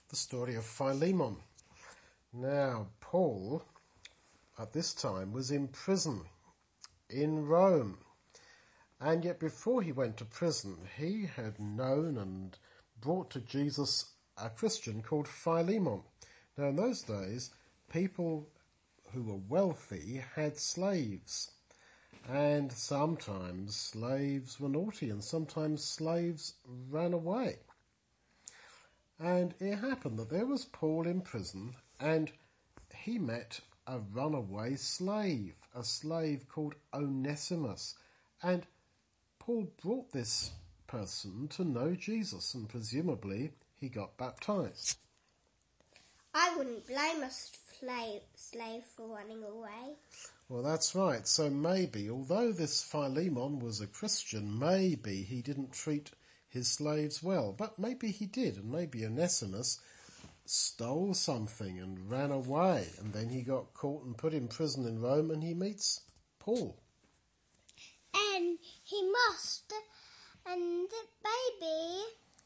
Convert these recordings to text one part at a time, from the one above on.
the story of Philemon. Now, Paul, at this time, was in prison in Rome. And yet before he went to prison, he had known and brought to Jesus a Christian called Philemon. Now, in those days, people who were wealthy had slaves. And sometimes slaves were naughty and sometimes slaves ran away. And it happened that there was Paul in prison and he met a runaway slave, a slave called Onesimus. And Paul brought this person to know Jesus and presumably he got baptized. I wouldn't blame a slave for running away. Well, that's right. So maybe, although this Philemon was a Christian, maybe he didn't treat his slaves well. But maybe he did, and maybe Onesimus stole something and ran away, and then he got caught and put in prison in Rome, and he meets Paul. And he must, and maybe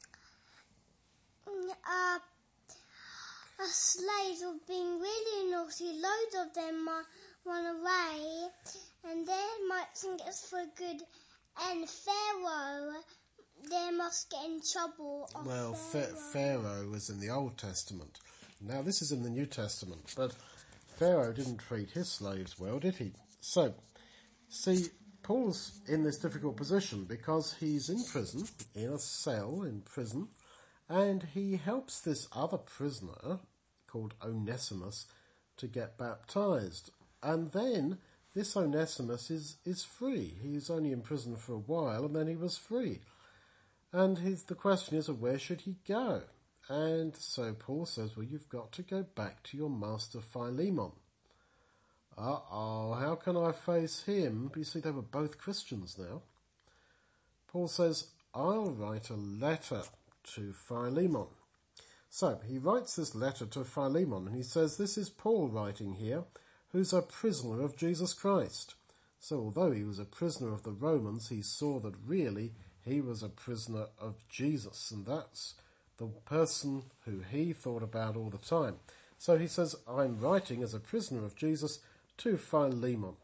slaves were being really naughty, loads of them run away, and they might think it's for good, and Pharaoh, they must get in trouble. Well, Pharaoh was in the Old Testament. Now this is in the New Testament, but Pharaoh didn't treat his slaves well, did he? So, see, Paul's in this difficult position because he's in prison, in a cell in prison, and he helps this other prisoner called Onesimus to get baptized. And then this Onesimus is free. He's only in prison for a while and then he was free. And the question is, where should he go? And so Paul says, well, you've got to go back to your master Philemon. How can I face him? You see, they were both Christians now. Paul says, I'll write a letter to Philemon. So he writes this letter to Philemon and he says, this is Paul writing here, who's a prisoner of Jesus Christ. So although he was a prisoner of the Romans, he saw that really he was a prisoner of Jesus, and that's the person who he thought about all the time. So he says, I'm writing as a prisoner of Jesus to Philemon,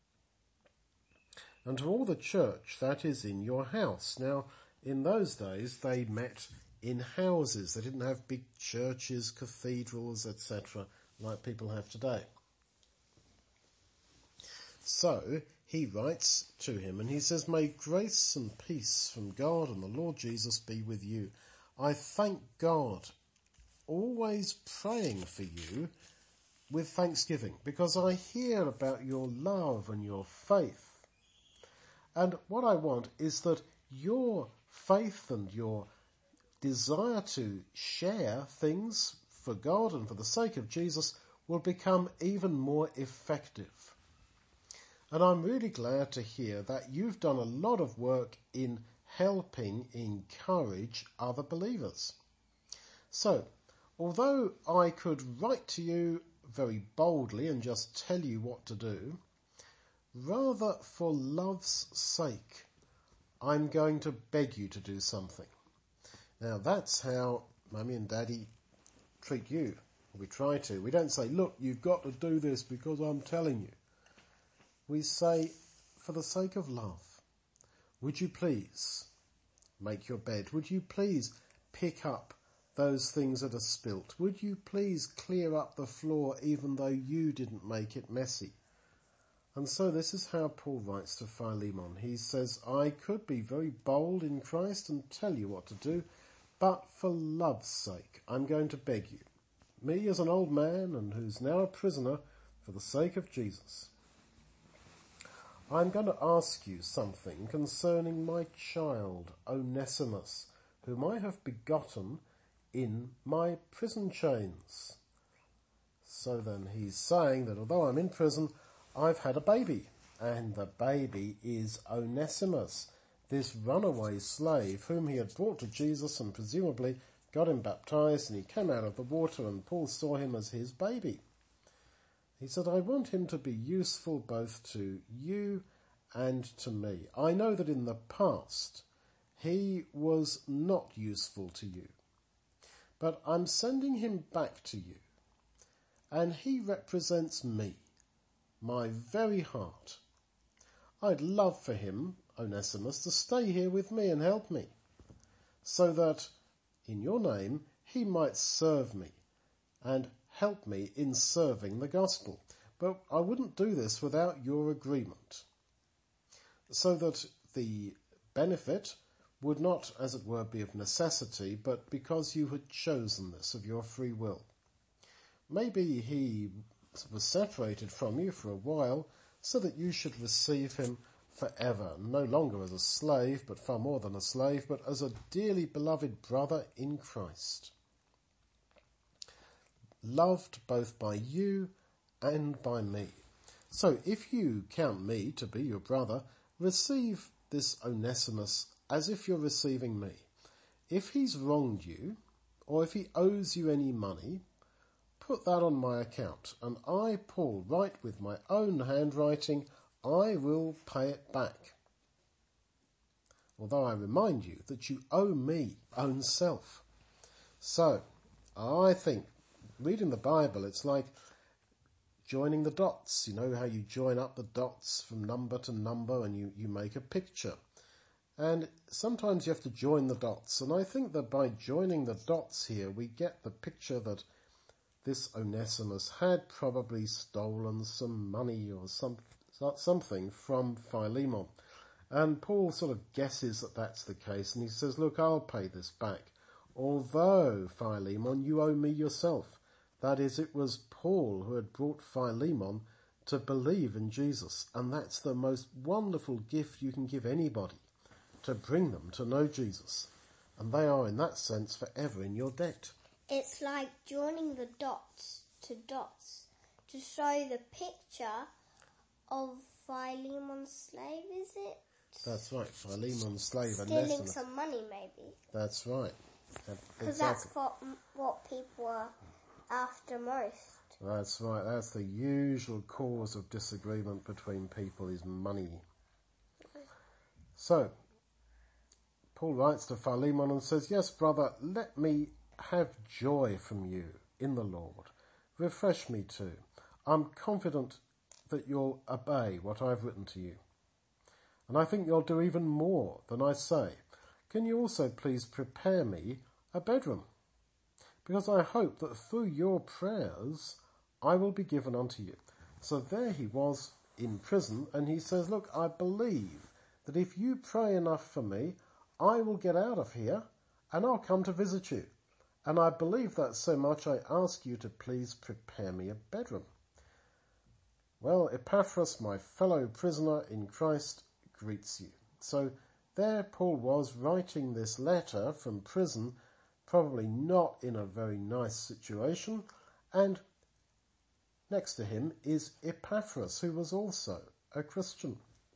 and to all the church that is in your house. Now, in those days, they met in houses. They didn't have big churches, cathedrals, etc., like people have today. So he writes to him and he says, may grace and peace from God and the Lord Jesus be with you. I thank God, always praying for you with thanksgiving, because I hear about your love and your faith. And what I want is that your faith and your desire to share things for God and for the sake of Jesus will become even more effective. And I'm really glad to hear that you've done a lot of work in helping encourage other believers. So, although I could write to you very boldly and just tell you what to do, rather for love's sake, I'm going to beg you to do something. Now that's how Mummy and Daddy treat you. We try to. We don't say, look, you've got to do this because I'm telling you. We say, for the sake of love, would you please make your bed? Would you please pick up those things that are spilt? Would you please clear up the floor even though you didn't make it messy? And so this is how Paul writes to Philemon. He says, I could be very bold in Christ and tell you what to do, but for love's sake, I'm going to beg you. Me as an old man and who's now a prisoner, for the sake of Jesus, I'm going to ask you something concerning my child, Onesimus, whom I have begotten in my prison chains. So then he's saying that although I'm in prison, I've had a baby, and the baby is Onesimus, this runaway slave whom he had brought to Jesus and presumably got him baptized, and he came out of the water and Paul saw him as his baby. He said, I want him to be useful both to you and to me. I know that in the past he was not useful to you, but I'm sending him back to you. And he represents me, my very heart. I'd love for him, Onesimus, to stay here with me and help me, so that in your name he might serve me and help me in serving the gospel. But I wouldn't do this without your agreement, so that the benefit would not, as it were, be of necessity, but because you had chosen this of your free will. Maybe he was separated from you for a while, so that you should receive him forever, no longer as a slave, but far more than a slave, but as a dearly beloved brother in Christ, loved both by you and by me. So if you count me to be your brother, receive this Onesimus as if you're receiving me. If he's wronged you, or if he owes you any money, put that on my account, and I, Paul, write with my own handwriting, I will pay it back. Although I remind you that you owe me own self. So, I think, reading the Bible, it's like joining the dots. You know how you join up the dots from number to number and you make a picture. And sometimes you have to join the dots. And I think that by joining the dots here, we get the picture that this Onesimus had probably stolen some money or something from Philemon. And Paul sort of guesses that that's the case. And he says, look, I'll pay this back. Although, Philemon, you owe me yourself. That is, it was Paul who had brought Philemon to believe in Jesus. And that's the most wonderful gift you can give anybody, to bring them to know Jesus. And they are, in that sense, forever in your debt. It's like joining the dots to show the picture of Philemon's slave, is it? That's right, Philemon's slave. Stealing some money, maybe. That's right. Because that's what people are after most. That's right. That's the usual cause of disagreement between people, is money. So, Paul writes to Philemon and says, yes, brother, let me have joy from you in the Lord. Refresh me too. I'm confident that you'll obey what I've written to you. And I think you'll do even more than I say. Can you also please prepare me a bedroom? Because I hope that through your prayers I will be given unto you. So there he was in prison, and he says, look, I believe that if you pray enough for me, I will get out of here and I'll come to visit you. And I believe that so much I ask you to please prepare me a bedroom. Well, Epaphras, my fellow prisoner in Christ, greets you. So there Paul was writing this letter from prison, probably not in a very nice situation, and next to him is Epaphras, who was also a Christian.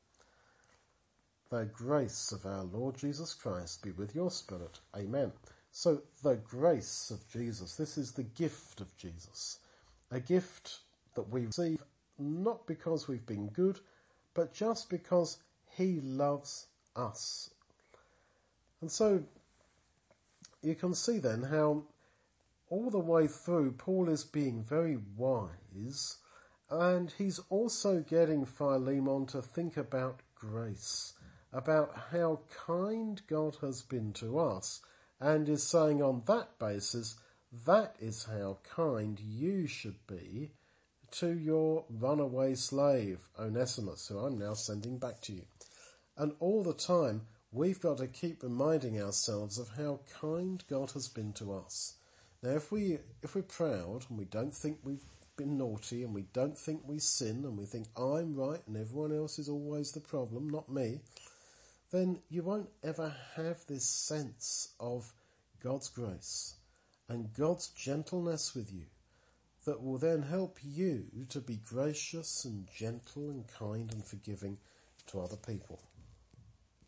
The grace of our Lord Jesus Christ be with your spirit. Amen. So the grace of Jesus, this is the gift of Jesus, a gift that we receive not because we've been good, but just because he loves us. And so you can see then how all the way through Paul is being very wise, and he's also getting Philemon to think about grace, about how kind God has been to us, and is saying on that basis, that is how kind you should be to your runaway slave, Onesimus, who I'm now sending back to you. And all the time, we've got to keep reminding ourselves of how kind God has been to us. Now, if we're proud and we don't think we've been naughty and we don't think we sin and we think I'm right and everyone else is always the problem, not me, then you won't ever have this sense of God's grace and God's gentleness with you that will then help you to be gracious and gentle and kind and forgiving to other people.